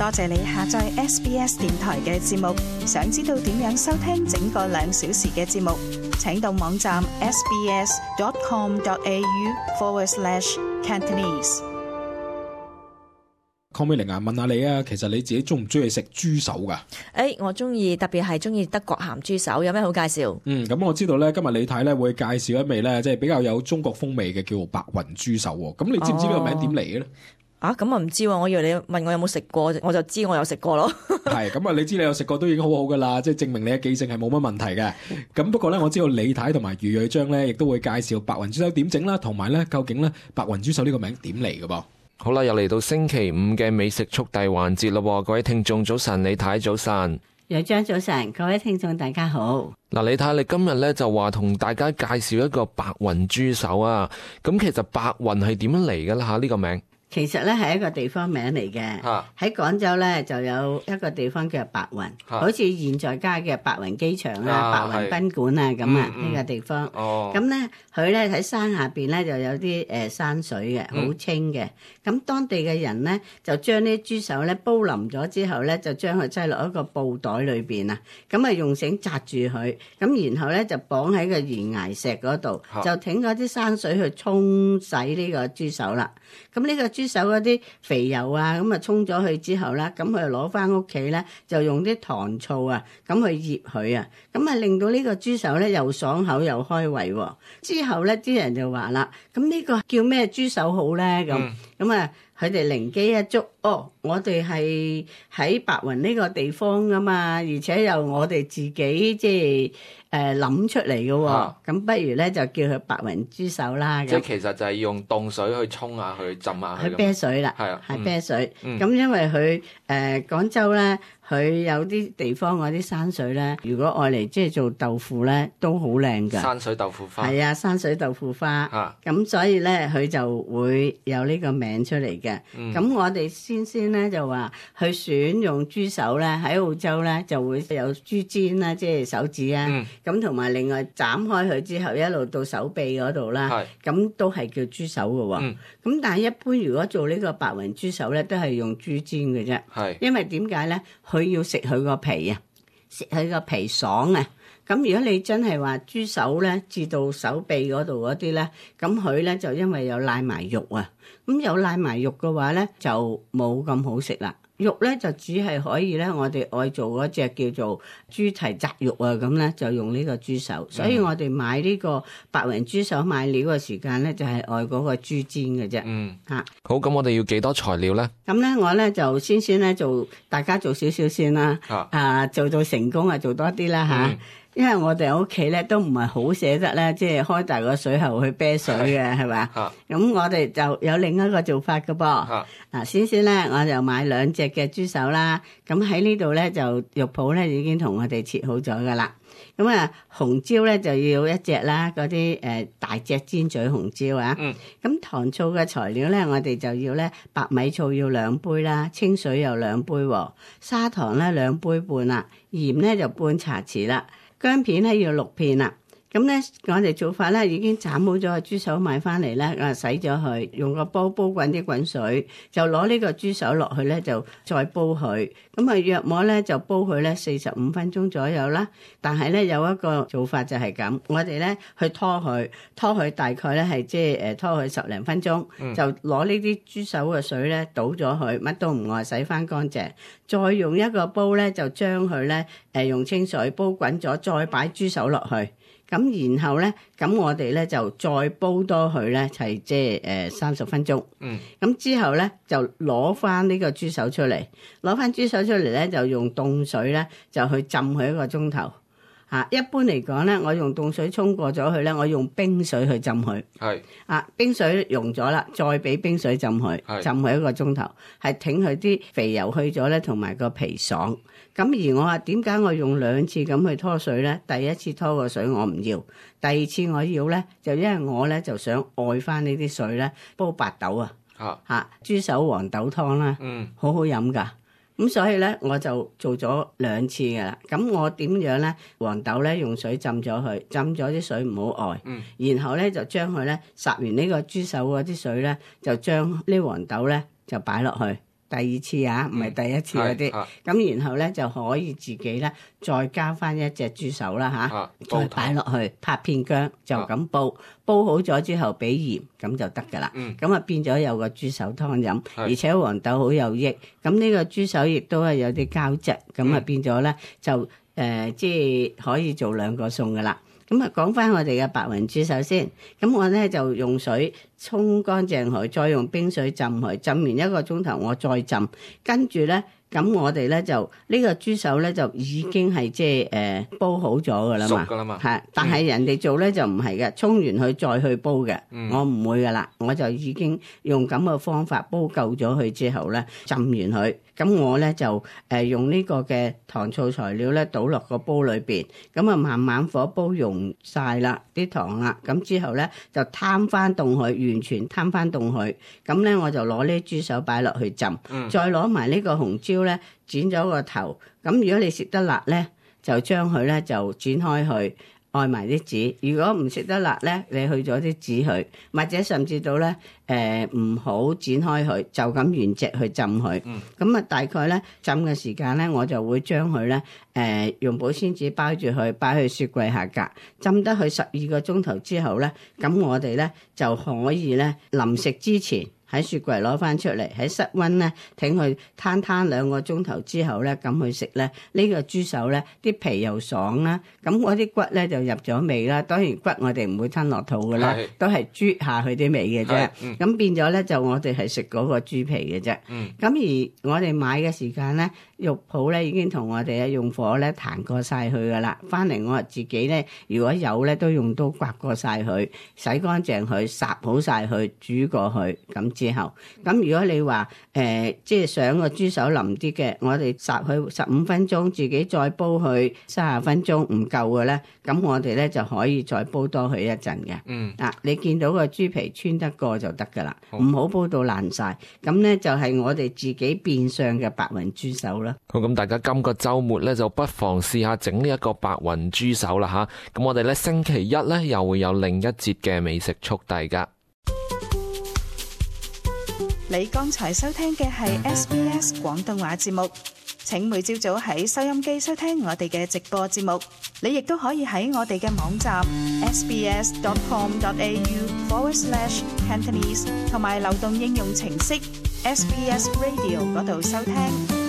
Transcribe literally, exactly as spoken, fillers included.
多謝你下載 S B S 電台嘅節目。想知道點樣收聽整個兩小時嘅節目，請到網站 sbs.com.au forward slash Cantonese。 鄺美玲啊，問下你啊，其實你自己中唔中意食豬手噶？ 誒，我中意，特別係中意德國鹹豬手，有咩好介紹？ 嗯，咁我知道咧，今日李太咧會介紹一味咧，即係比較有中國風味嘅，叫做白雲豬手。咁你知唔知呢個名點嚟嘅咧？ 啊，咁我唔知喎，我以為你問我有冇食過，我就知我有食過咯。 係，咁啊，你知你有食過都已經好好噶啦，即係證明你嘅記性係冇乜問題嘅。咁不過咧，我知道李太同埋余瑞章咧，亦都會介紹白雲豬手點整啦，同埋咧究竟咧白雲豬手呢個名點嚟嘅噃。 好啦，又嚟到星期五嘅美食速遞環節咯，各位聽眾早晨，李太早晨， 楊張早晨，各位聽眾大家好。 嗱，李太，你今日咧就話同大家介紹一個白雲豬手啊，咁其實白雲係點樣嚟嘅啦吓？呢個名其實咧係一個地方名嚟嘅，喺、啊、廣州咧就有一個地方叫白雲，啊、好似現在家嘅白雲機場啊、啊白雲賓館啊咁啊呢個地方。咁咧佢咧喺山下邊咧就有啲誒山水嘅，好清嘅。咁、嗯、當地嘅人咧就將啲豬手咧煲腍咗之後咧，就將佢擠落一個布袋裏邊啊，咁啊用繩紮住佢，咁然後咧就綁喺個懸崖石嗰度，啊、就挺嗰啲山水去沖洗呢個豬手啦。咁呢個豬手嗰啲肥油啊，咁啊沖咗去之後啦，咁佢就攞翻屋企咧，就用啲糖醋啊，咁去醃佢啊，咁啊令到呢個豬手咧又爽口又開胃喎。之後咧啲人就話啦，咁呢個叫咩豬手好咧？咁咁啊，佢哋靈機一觸，哦，我哋係喺白雲呢個地方噶嘛，而且又我哋自己即係誒諗出嚟嘅喎，咁、啊、不如咧就叫佢白雲豬手啦。 即係其實就係用凍水去沖下去浸下去。係啤水啦，係啊，係啤水。咁、嗯嗯、因為佢誒、呃、廣州咧，佢有啲地方嗰啲山水咧，如果愛嚟即係做豆腐咧，都好靚㗎。 山水豆腐花。係啊，山水豆腐花。咁、啊、所以咧，佢就會有呢個名出嚟嘅。咁、嗯、我哋先先咧就話，去選用豬手咧，喺澳洲咧就會有豬尖啦，即係手指啊。咁同埋另外斬開佢之後，一路到手臂嗰度啦。咁都係叫豬手㗎喎。咁、嗯、但係一般如果做呢個白雲豬手咧，都係用豬尖嘅啫。係。因為點解咧？佢要食佢個皮啊，食佢個皮爽啊。咁如果你真係話豬手咧，至到手臂嗰度嗰啲咧，咁佢咧就因為有瀨埋肉啊。咁有瀨埋肉嘅話咧，就冇咁好食啦。肉咧就只係可以咧，我哋愛做嗰隻叫做豬蹄扎肉啊，咁咧就用呢個豬手。所以我哋買呢個白雲豬手買料嘅時間咧，就係愛嗰個豬尖嘅啫。嗯，嚇。好， 咁我哋要幾多材料咧？ 咁咧我咧就先先咧做，大家做少少先啦。啊，啊做到成功啊，做多啲啦嚇。嗯，因為我哋屋企咧都唔係好捨得咧，即係開大個水喉去啤水嘅，係咪？咁我哋就有另一個做法嘅噃。嗱，先先咧，我就買兩隻嘅豬手啦。咁喺呢度咧就肉鋪咧已經同我哋切好咗噶啦。咁啊，紅椒咧就要一隻啦，嗰啲誒大隻尖嘴紅椒啊。咁、嗯、糖醋嘅材料咧，我哋就要咧白米醋要兩杯啦，清水又兩杯，砂糖咧兩杯半啦，鹽咧就半茶匙啦。薑片咧要六片啦，咁咧我哋做法咧已經斬好咗個豬手買翻嚟咧，我洗咗佢，用個煲煲滾啲滾水，就攞呢個豬手落去咧，就再煲佢，咁啊約莫咧就煲佢咧四十五分鐘左右啦。但係咧有一個做法就係咁，我哋咧去拖佢，拖佢大概咧係即係誒拖佢十零分鐘，嗯、就攞呢啲豬手嘅水咧倒咗佢，乜都唔愛，洗翻乾淨，再用一個煲咧就將佢咧誒用清水煲滾咗，再擺豬手落去。咁然後咧，咁我哋咧就再煲多佢咧，係即係誒三十分鐘。嗯。咁之後咧就攞翻呢個豬手出嚟，攞翻豬手出嚟咧就用凍水咧就去浸佢一個鐘頭。嚇，一般嚟講咧，我用凍水沖過咗佢咧，我用冰水去浸佢。係。啊，冰水溶咗啦，再俾冰水浸佢，浸佢一個鐘頭，係挺佢啲肥油去咗咧，同埋個皮爽。咁而我話點解我用兩次咁去拖水咧？第一次拖個水我唔要，第二次我要咧，就因為我咧就想愛翻呢啲水咧煲白豆啊，嚇、啊、豬手黃豆湯啦，嗯，好好飲噶。咁所以咧我就做咗兩次噶啦。咁我點樣咧？黃豆咧用水浸咗佢，浸咗啲水唔好愛，嗯，然後咧就將佢咧烚完呢個豬手嗰啲水咧，就將呢黃豆咧就擺落去。 第二次啊，唔係第一次嗰啲。咁、嗯、然後咧就可以自己咧再加翻一隻豬手啦嚇，啊、再擺落去拍片薑，就咁煲。啊、煲好咗之後俾鹽，咁就得㗎啦。咁啊、嗯、變咗有個豬手湯飲，是而且黃豆好有益。咁呢個豬手亦都係有啲膠質，咁啊變咗咧就誒、呃、即係可以做兩個餸㗎啦。咁啊，講翻我哋嘅白雲豬手先。咁我咧就用水沖乾淨佢，再用冰水浸佢，浸完一個鐘頭我再浸，跟住咧。咁我哋咧就呢、這個豬手咧就已經係即係誒煲好咗㗎啦嘛， 熟㗎啦嘛， 係。但係人哋做咧就唔係嘅，沖完佢再去煲嘅，嗯、我唔會㗎啦，我就已經用咁嘅方法煲夠咗佢之後咧浸完佢。咁我咧就誒、呃、用呢個嘅糖醋材料咧倒落個煲裏邊，咁啊慢慢火煲溶晒啦啲糖啦，咁之後咧就攤翻凍佢，完全攤翻凍佢。咁咧我就攞呢豬手擺落去浸，嗯、再攞埋呢個紅椒咧剪咗個頭。咁如果你食得辣咧，就將佢咧就剪開去。愛埋啲籽，如果唔食得辣咧，你去咗啲籽去，或者甚至到咧誒唔好剪開佢，就咁原隻去浸佢。咁啊、嗯、大概咧浸嘅時間咧，我就會將佢咧誒用保鮮紙包住佢，擺去雪櫃下格，浸得佢十二個鐘頭之後咧，咁我哋咧就可以咧臨食之前。喺雪櫃攞翻出嚟，喺室溫咧，挺佢攤攤兩個鐘頭之後咧，咁去食咧，呢、這個豬手咧，啲皮又爽啦，咁嗰啲骨咧就入咗味啦。當然骨我哋唔會吞落肚噶啦，是都係啜下佢啲味嘅啫。咁、嗯、變咗咧，就我哋係食嗰個豬皮嘅啫。咁、嗯、而我哋買嘅時間咧，肉鋪咧已經同我哋咧用火咧彈過晒佢噶啦。翻嚟我自己咧，如果有咧，都用刀刮過晒佢，洗乾淨佢，烚好晒佢，煮過去咁。之後，咁如果你話誒、呃，即係想個豬手腍啲嘅，我哋烚佢十五分鐘，自己再煲佢三十分鐘唔夠嘅咧，咁我哋咧就可以再煲多佢一陣嘅。嗯，啊，你見到個豬皮穿得過就得噶啦，唔好煲到爛晒。咁咧就係、是、我哋自己變相嘅白雲豬手啦。 好，咁大家今個週末咧就不妨試下整呢一個白雲豬手啦吓。咁我哋咧星期一咧又會有另一節嘅美食速遞噶。 你剛才收聽嘅係 S B S 廣東話節目，請每朝早喺收音機收聽我哋嘅直播節目。你亦都可以喺我哋嘅網站 sbs.com.au forward slash Cantonese 同埋流動應用程式 S B S Radio 嗰度收聽。